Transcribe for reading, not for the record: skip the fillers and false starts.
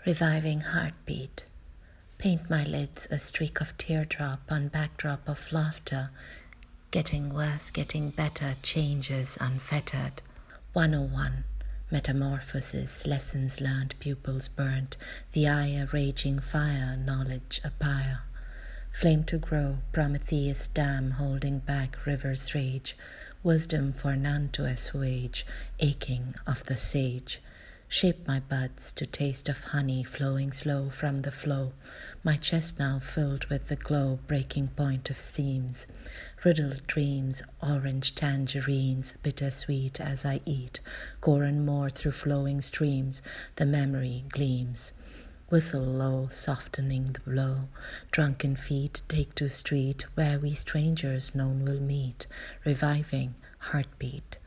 Reviving heartbeat. Paint my lids a streak of teardrop on backdrop of laughter. Getting worse, getting better, changes unfettered. 101. Metamorphosis, lessons learned, pupils burnt, the eye a raging fire, knowledge a pyre. Flame to grow, Prometheus dam holding back river's rage, wisdom for none to assuage, aching of the sage. Shape my buds to taste of honey flowing slow from the flow, my chest now filled with the glow, breaking point of seams. Riddled dreams, orange tangerines, bittersweet as I eat, core and more through flowing streams, the memory gleams. Whistle low, softening the blow, drunken feet take to street where we strangers known will meet, reviving heartbeat.